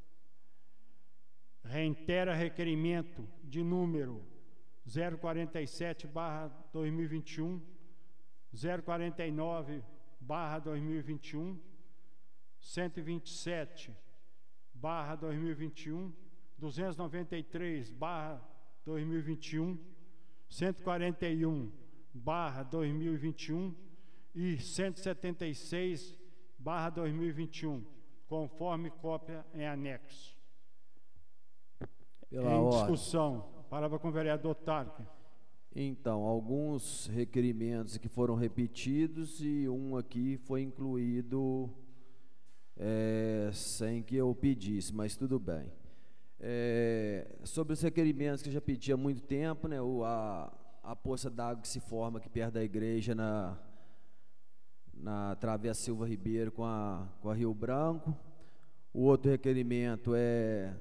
Speaker 1: reitera requerimento de número zero quarenta e sete barra dois mil e vinte e um, zero quarenta e nove barra dois mil e vinte e um, cento e vinte e sete barra dois mil e vinte e um, duzentos e noventa e três barra dois mil e vinte e um, cento e quarenta e um barra dois mil e vinte e um e cento e setenta e seis barra dois mil e vinte e um, conforme cópia em anexo.
Speaker 4: Pela
Speaker 1: em
Speaker 4: ordem.
Speaker 1: Discussão. Palavra com o vereador Tarque.
Speaker 4: Então, alguns requerimentos que foram repetidos e um aqui foi incluído é, sem que eu pedisse, mas tudo bem. É, sobre os requerimentos que eu já pedi há muito tempo, né, o, a, a poça d'água que se forma aqui perto da igreja na, na Travessa Silva Ribeiro com a, com a Rio Branco. O outro requerimento é,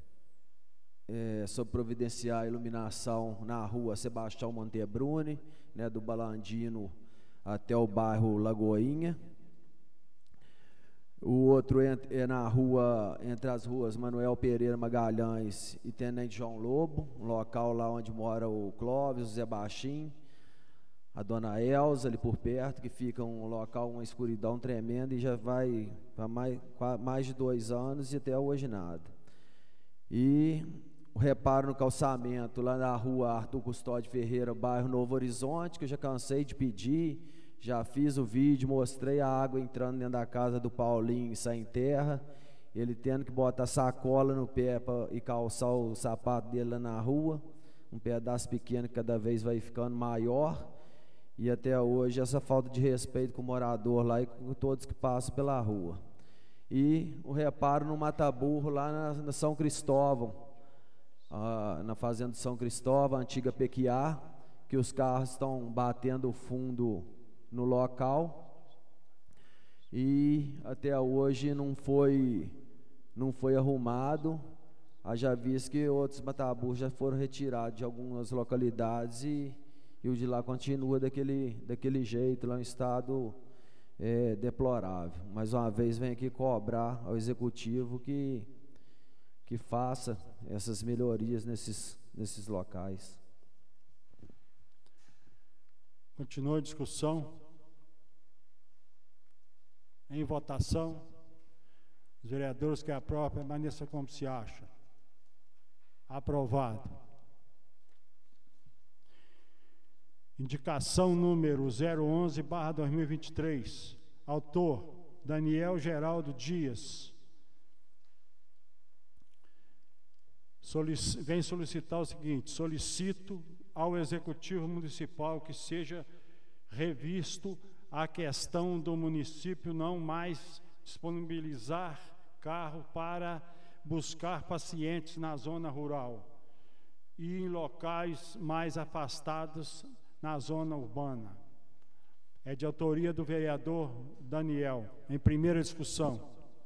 Speaker 4: é sobre providenciar a iluminação na rua Sebastião Montebruni, né, do Balandino até o bairro Lagoinha. O outro é na rua, entre as ruas Manuel Pereira Magalhães e Tenente João Lobo, um local lá onde mora o Clóvis, o Zé Baixim, a dona Elza ali por perto, que fica um local, uma escuridão tremenda, e já vai para mais, mais de dois anos e até hoje nada. E o reparo no calçamento lá na rua Arthur Custódio Ferreira, bairro Novo Horizonte, que eu já cansei de pedir. Já fiz o vídeo, mostrei a água entrando dentro da casa do Paulinho e sem terra, ele tendo que botar sacola no pé pra, e calçar o sapato dele lá na rua, um pedaço pequeno que cada vez vai ficando maior, e até hoje essa falta de respeito com o morador lá e com todos que passam pela rua. E o reparo no mata-burro lá na, na São Cristóvão, ah, na fazenda de São Cristóvão, a antiga Pequiá, que os carros estão batendo fundo no local, e até hoje não foi não foi arrumado. Haja visto que outros mataburros já foram retirados de algumas localidades e, e o de lá continua daquele, daquele jeito, lá em estado é, deplorável. Mais uma vez venho aqui cobrar ao executivo que, que faça essas melhorias nesses, nesses locais.
Speaker 1: Continua a discussão. Em votação. Os vereadores que aprovam permaneçam como se acha. Aprovado. Indicação número zero onze barra dois mil e vinte e três. Autor Daniel Geraldo Dias solic- vem solicitar o seguinte: solicito ao Executivo Municipal que seja revisto a questão do município não mais disponibilizar carro para buscar pacientes na zona rural e em locais mais afastados na zona urbana. É de autoria do vereador Daniel, em primeira discussão.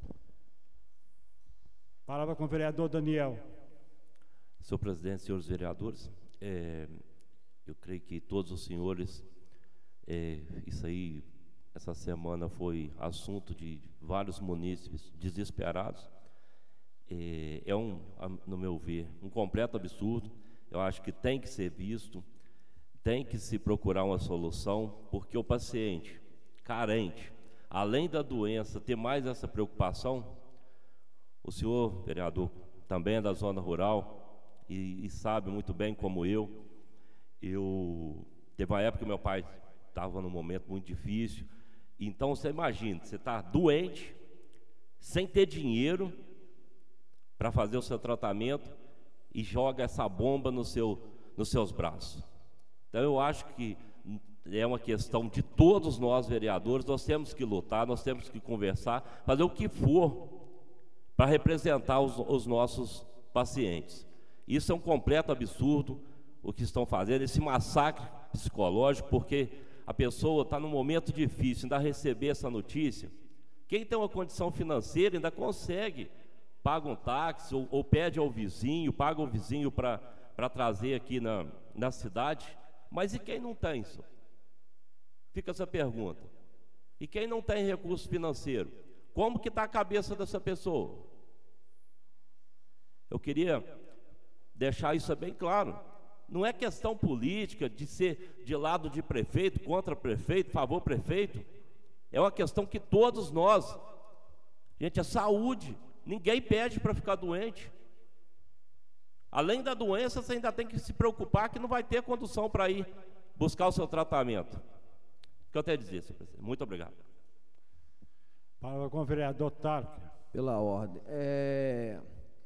Speaker 1: Palavra com o vereador Daniel.
Speaker 6: Senhor presidente, senhores vereadores, é, eu creio que todos os senhores, é, isso aí, essa semana foi assunto de vários munícipes desesperados. É, é um, no meu ver, um completo absurdo. Eu acho que tem que ser visto, tem que se procurar uma solução, porque o paciente carente, além da doença, ter mais essa preocupação. O senhor vereador também é da zona rural e, e sabe muito bem como eu. Eu teve uma época que meu pai estava num momento muito difícil. Então você imagina, você está doente, sem ter dinheiro para fazer o seu tratamento e joga essa bomba no seu, nos seus braços. Então eu acho que é uma questão de todos nós vereadores. Nós temos que lutar, nós temos que conversar, fazer o que for para representar os, os nossos pacientes. Isso é um completo absurdo o que estão fazendo, esse massacre psicológico, porque a pessoa está num momento difícil, ainda receber essa notícia. Quem tem uma condição financeira ainda consegue, paga um táxi ou, ou pede ao vizinho, paga o vizinho para trazer aqui na, na cidade. Mas e quem não tem isso? Fica essa pergunta. E quem não tem recurso financeiro? Como que está a cabeça dessa pessoa? Eu queria deixar isso bem claro. Não é questão política de ser de lado de prefeito, contra prefeito, favor prefeito. É uma questão que todos nós, gente, é saúde. Ninguém pede para ficar doente. Além da doença, você ainda tem que se preocupar que não vai ter condução para ir buscar o seu tratamento. O que eu tenho a dizer, senhor presidente? Muito obrigado.
Speaker 1: Palavra com o vereador Tarque.
Speaker 4: Pela ordem. É,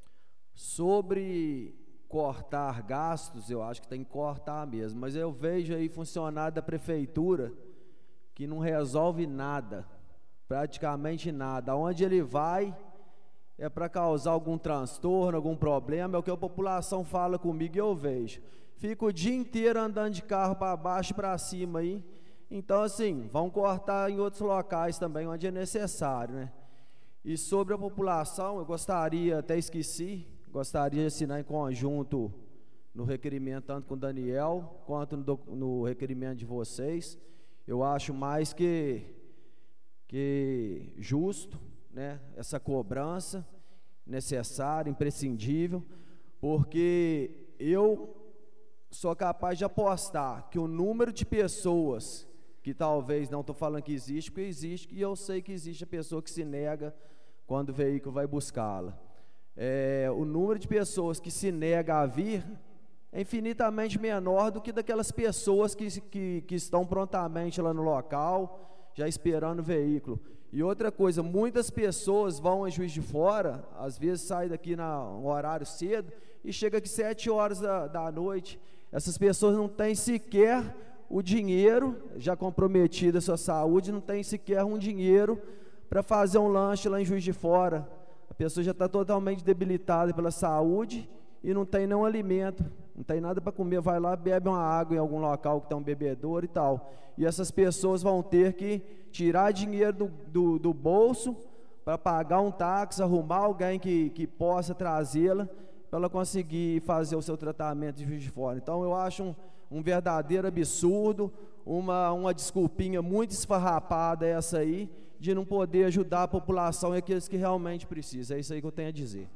Speaker 4: sobre cortar gastos, eu acho que tem que cortar mesmo, mas eu vejo aí funcionário da prefeitura que não resolve nada, praticamente nada. Onde ele vai é para causar algum transtorno, algum problema, é o que a população fala comigo e eu vejo. Fico o dia inteiro andando de carro para baixo e para cima aí. Então, assim, vão cortar em outros locais também, onde é necessário, né? E sobre a população, eu gostaria, até esqueci, gostaria de assinar em conjunto no requerimento, tanto com o Daniel, quanto no, no requerimento de vocês. Eu acho mais que, que justo, né, essa cobrança necessária, imprescindível, porque eu sou capaz de apostar que o número de pessoas que talvez, não estou falando que existe, porque existe, e eu sei que existe a pessoa que se nega quando o veículo vai buscá-la. É, o número de pessoas que se nega a vir é infinitamente menor do que daquelas pessoas que, que, que estão prontamente lá no local, já esperando o veículo. E outra coisa, muitas pessoas vão a Juiz de Fora, às vezes saem daqui no horário cedo e chega aqui sete horas da, da noite. Essas pessoas não têm sequer o dinheiro, já comprometida a sua saúde, não tem sequer um dinheiro para fazer um lanche lá em Juiz de Fora. A pessoa já está totalmente debilitada pela saúde e não tem nenhum alimento, não tem nada para comer, vai lá, bebe uma água em algum local que tem um bebedouro e tal. E essas pessoas vão ter que tirar dinheiro do, do, do bolso para pagar um táxi, arrumar alguém que, que possa trazê-la para ela conseguir fazer o seu tratamento de Juiz de Fora. Então eu acho um, um verdadeiro absurdo, uma, uma desculpinha muito esfarrapada essa aí, de não poder ajudar a população e aqueles que realmente precisam. É isso aí que eu tenho a dizer.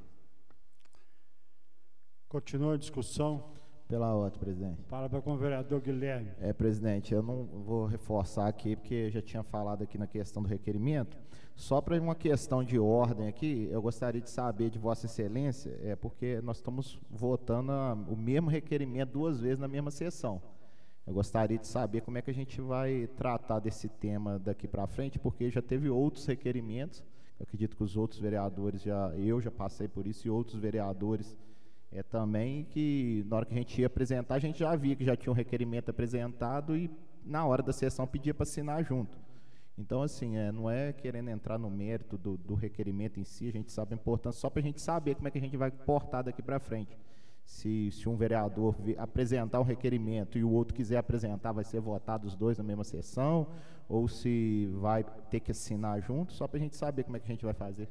Speaker 1: Continua a discussão.
Speaker 3: Pela ordem, presidente.
Speaker 1: Palavra com o vereador Guilherme.
Speaker 3: É, presidente, eu não vou reforçar aqui, porque eu já tinha falado aqui na questão do requerimento. Só para uma questão de ordem aqui, eu gostaria de saber de Vossa Excelência, é porque nós estamos votando a, o mesmo requerimento duas vezes na mesma sessão. Eu gostaria de saber como é que a gente vai tratar desse tema daqui para frente, porque já teve outros requerimentos. Eu acredito que os outros vereadores, já, eu já passei por isso, e outros vereadores é, também, que na hora que a gente ia apresentar, a gente já via que já tinha um requerimento apresentado e na hora da sessão pedia para assinar junto. Então, assim, é, não é querendo entrar no mérito do, do requerimento em si, a gente sabe a importância, só para a gente saber como é que a gente vai portar daqui para frente. Se, se um vereador apresentar um requerimento e o outro quiser apresentar, vai ser votado os dois na mesma sessão, ou se vai ter que assinar junto, só para a gente saber como é que a gente vai fazer.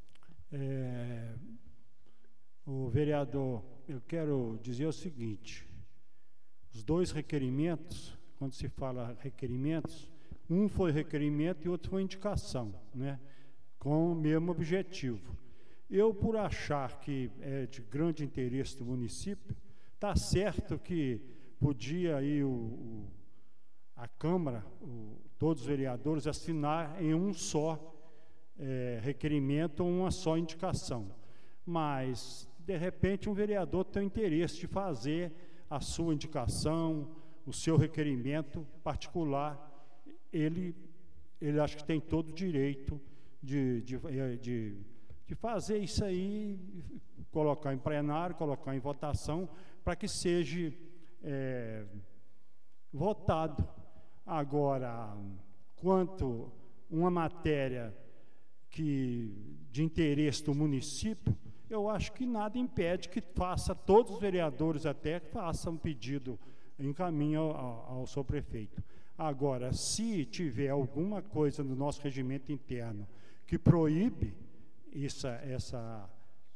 Speaker 1: É, o vereador, eu quero dizer o seguinte, os dois requerimentos, quando se fala requerimentos, um foi requerimento e outro foi indicação, né, com o mesmo objetivo. Eu, por achar que é de grande interesse do município, está certo que podia aí o, o, a Câmara, o, todos os vereadores, assinar em um só é, requerimento ou uma só indicação. Mas, de repente, um vereador tem o interesse de fazer a sua indicação, o seu requerimento particular, ele, ele acho que tem todo o direito de... de, de de fazer isso aí, colocar em plenário, colocar em votação, para que seja é, votado. Agora, quanto uma matéria que, de interesse do município, eu acho que nada impede que faça, todos os vereadores até, que façam um pedido, encaminhem ao, ao seu prefeito. Agora, se tiver alguma coisa no nosso regimento interno que proíbe Essa, essa,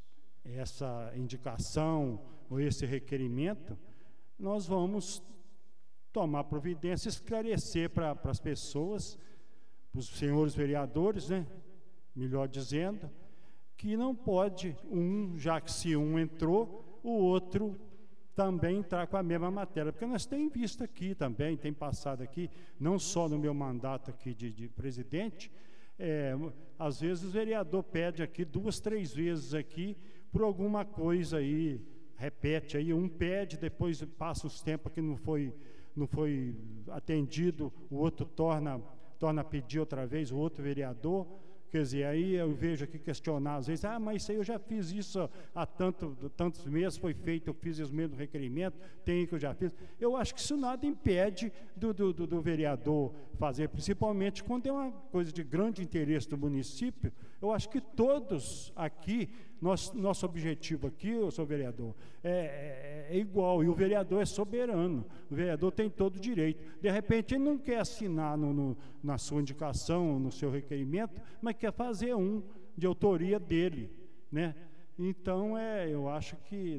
Speaker 1: essa indicação ou esse requerimento, nós vamos tomar providência, esclarecer para as pessoas, para os senhores vereadores, né, melhor dizendo, que não pode um, já que se um entrou, o outro também entrar com a mesma matéria, porque nós temos visto aqui também, tem passado aqui, não só no meu mandato aqui de, de presidente, É, às vezes o vereador pede aqui duas, três vezes aqui por alguma coisa aí, repete aí, um pede, depois passa uns tempos que não foi, não foi atendido, o outro torna, torna a pedir outra vez, o outro vereador. Quer dizer, aí eu vejo aqui questionar, às vezes, ah, mas isso aí eu já fiz isso há tanto, tantos meses, foi feito, eu fiz os mesmos requerimentos, tem que eu já fiz. Eu acho que isso nada impede do, do, do, do vereador fazer, principalmente quando é uma coisa de grande interesse do município. Eu acho que todos aqui, nosso, nosso objetivo aqui, eu sou vereador, é, é, é igual, e o vereador é soberano, o vereador tem todo o direito. De repente, ele não quer assinar no, no, na sua indicação, no seu requerimento, mas quer fazer um de autoria dele, né? Então, é, eu acho que,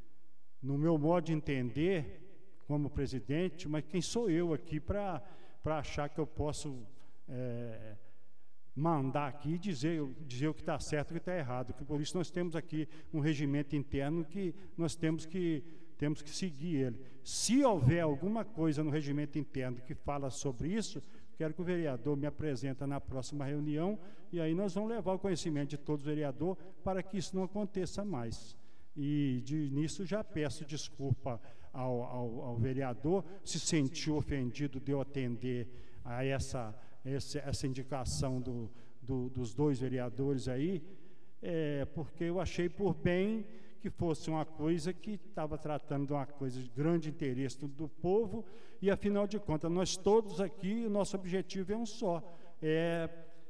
Speaker 1: no meu modo de entender, como presidente, mas quem sou eu aqui para para achar que eu posso é, mandar aqui e dizer, dizer o que está certo e o que está errado, que por isso nós temos aqui um regimento interno que nós temos que, temos que seguir ele. Se houver alguma coisa no regimento interno que fala sobre isso, quero que o vereador me apresente na próxima reunião e aí nós vamos levar o conhecimento de todos os vereadores para que isso não aconteça mais. E de início já peço desculpa ao, ao, ao vereador se sentiu ofendido de eu atender a essa, essa, essa indicação do, do, dos dois vereadores aí, é, porque eu achei por bem que fosse uma coisa que estava tratando de uma coisa de grande interesse do, do povo, e afinal de contas, nós todos aqui, o nosso objetivo é um só, é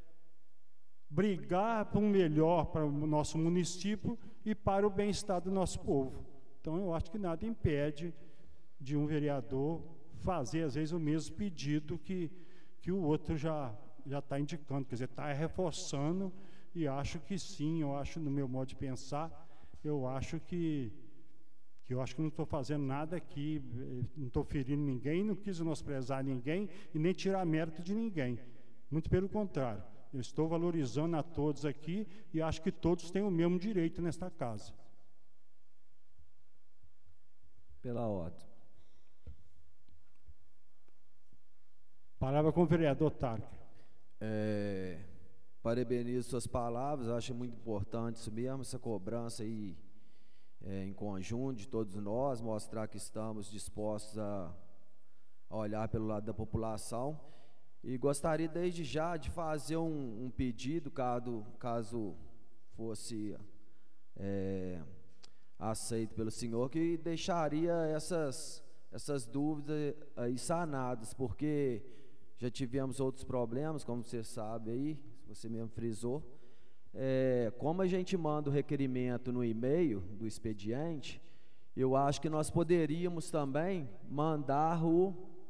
Speaker 1: brigar por um melhor para o nosso município e para o bem-estar do nosso povo. Então, eu acho que nada impede de um vereador fazer, às vezes, o mesmo pedido que, que o outro já já está indicando, quer dizer, está reforçando, e acho que sim, eu acho, no meu modo de pensar, eu acho que, que eu acho que não estou fazendo nada aqui, não estou ferindo ninguém, não quis menosprezar ninguém e nem tirar mérito de ninguém. Muito pelo contrário, eu estou valorizando a todos aqui e acho que todos têm o mesmo direito nesta casa.
Speaker 4: Pela ordem.
Speaker 1: Palavra com o vereador Tarque.
Speaker 4: É, parabenizo suas palavras, acho muito importante isso mesmo, essa cobrança aí é, em conjunto de todos nós, mostrar que estamos dispostos a, a olhar pelo lado da população. E gostaria desde já de fazer um, um pedido, caso, caso fosse é, aceito pelo senhor, que deixaria essas, essas dúvidas aí sanadas, porque já tivemos outros problemas, como você sabe aí, você mesmo frisou. É, como a gente manda o requerimento no e-mail do expediente, eu acho que nós poderíamos também mandar o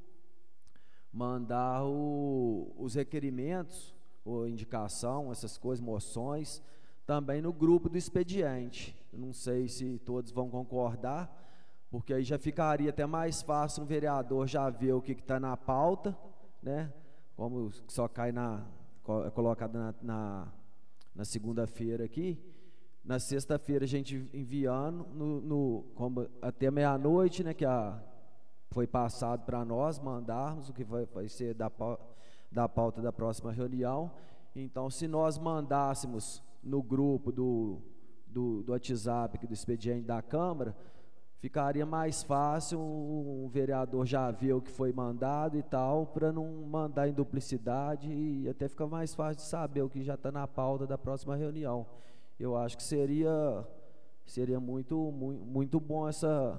Speaker 4: mandar o, os requerimentos, ou indicação, essas coisas, moções, também no grupo do expediente. Eu não sei se todos vão concordar, porque aí já ficaria até mais fácil um vereador já ver o que está na pauta, né? Como só cai na, é colocado na, na, na segunda-feira aqui, na sexta-feira a gente enviando no, no, como, até meia-noite, né, que a, foi passado para nós mandarmos o que vai, vai ser da, da pauta da próxima reunião. Então, se nós mandássemos no grupo do, do, do WhatsApp, do expediente da Câmara, ficaria mais fácil o vereador já ver o que foi mandado e tal, para não mandar em duplicidade, e até fica mais fácil de saber o que já está na pauta da próxima reunião. Eu acho que seria, seria muito, muito, muito bom essa,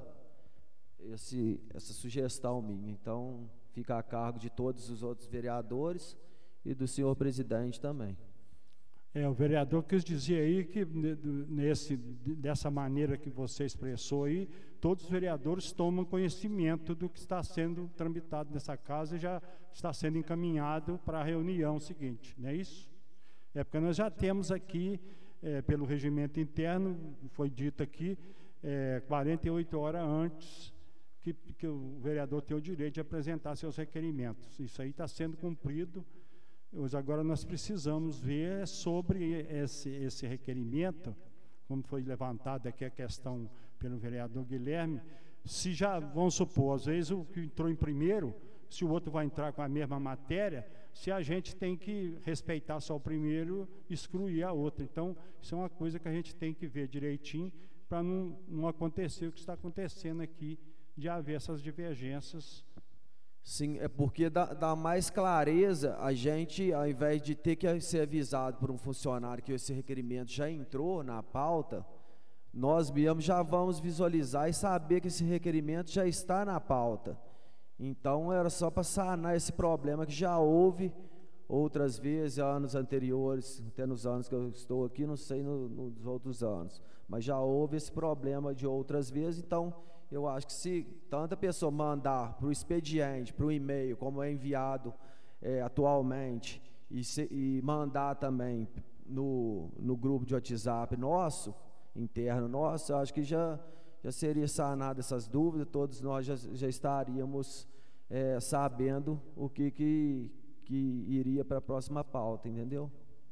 Speaker 4: esse, essa sugestão minha. Então, fica a cargo de todos os outros vereadores e do senhor presidente também.
Speaker 1: É, o vereador quis dizer aí que nesse, dessa maneira que você expressou aí, todos os vereadores tomam conhecimento do que está sendo tramitado nessa casa e já está sendo encaminhado para a reunião seguinte, não é isso? É porque nós já temos aqui, é, pelo regimento interno, foi dito aqui, é, quarenta e oito horas antes que, que o vereador tem o direito de apresentar seus requerimentos. Isso aí está sendo cumprido. Hoje, agora nós precisamos ver sobre esse, esse requerimento, como foi levantada aqui a questão pelo vereador Guilherme, se já, vamos supor, às vezes o que entrou em primeiro, se o outro vai entrar com a mesma matéria, se a gente tem que respeitar só o primeiro, excluir a outra. Então, isso é uma coisa que a gente tem que ver direitinho, para não, não acontecer o que está acontecendo aqui, de haver essas divergências.
Speaker 4: Sim, é porque dá, dá mais clareza a gente, ao invés de ter que ser avisado por um funcionário que esse requerimento já entrou na pauta, nós mesmos já vamos visualizar e saber que esse requerimento já está na pauta. Então era só para sanar esse problema que já houve outras vezes, anos anteriores, até nos anos que eu estou aqui, não sei no, nos outros anos, mas já houve esse problema de outras vezes. Então eu acho que se tanta pessoa mandar para o expediente, para o e-mail, como é enviado é, atualmente, e, se, e mandar também no, no grupo de WhatsApp nosso, interno nosso, eu acho que já, já seria sanado essas dúvidas, todos nós já, já estaríamos é, sabendo o que, que, que iria para a próxima pauta, entendeu?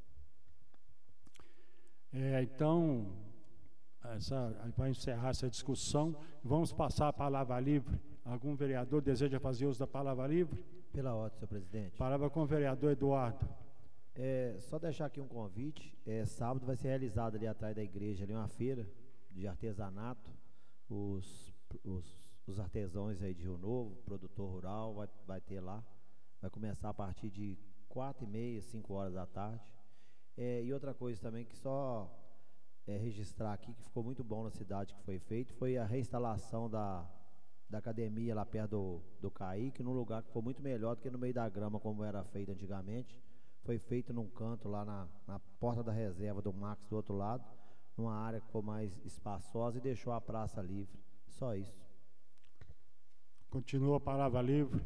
Speaker 1: É, então, essa, vai encerrar essa discussão. Vamos passar a palavra livre. Algum vereador deseja fazer uso da palavra livre?
Speaker 2: Pela ordem, senhor presidente.
Speaker 1: Palavra com o vereador Eduardo.
Speaker 2: É, só deixar aqui um convite. É, sábado vai ser realizada ali atrás da igreja ali uma feira de artesanato. Os, os, os artesãos aí de Rio Novo, produtor rural, vai, vai ter lá. Vai começar a partir de quatro e meia, cinco horas da tarde. É, e outra coisa também que só é, registrar aqui, que ficou muito bom na cidade que foi feito, foi a reinstalação da, da academia lá perto do, do Caique, num lugar que foi muito melhor do que no meio da grama, como era feito antigamente. Foi feito num canto lá na, na porta da reserva do Max, do outro lado, numa área que ficou mais espaçosa e deixou a praça livre. Só isso.
Speaker 1: Continua a palavra livre.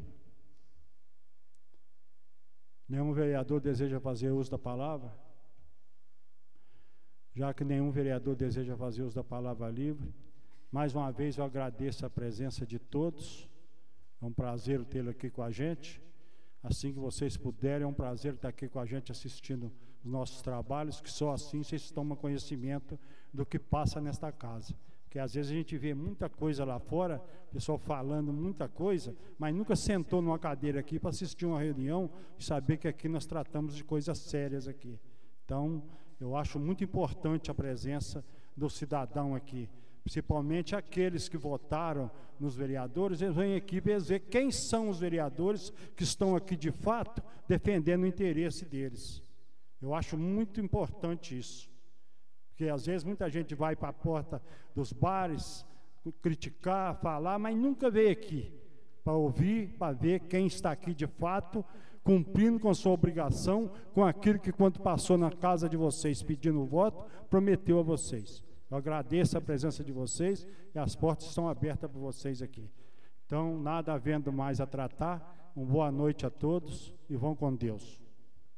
Speaker 1: Nenhum vereador deseja fazer uso da palavra? Já que nenhum vereador deseja fazer uso da palavra livre, mais uma vez eu agradeço a presença de todos. É um prazer tê-lo aqui com a gente. Assim que vocês puderem, é um prazer estar aqui com a gente assistindo os nossos trabalhos, que só assim vocês tomam conhecimento do que passa nesta casa. Porque às vezes a gente vê muita coisa lá fora, pessoal falando muita coisa, mas nunca sentou numa cadeira aqui para assistir uma reunião e saber que aqui nós tratamos de coisas sérias aqui. Então, eu acho muito importante a presença do cidadão aqui. principalmente aqueles que votaram nos vereadores, eles vêm aqui ver quem são os vereadores que estão aqui de fato defendendo o interesse deles. Eu acho muito importante isso, porque às vezes muita gente vai para a porta dos bares criticar, falar, mas nunca veio aqui para ouvir, para ver quem está aqui de fato cumprindo com sua obrigação, com aquilo que quando passou na casa de vocês pedindo o voto, prometeu a vocês. Eu agradeço a presença de vocês e as portas estão abertas para vocês aqui. Então, nada havendo mais a tratar, uma boa noite a todos e vão com Deus.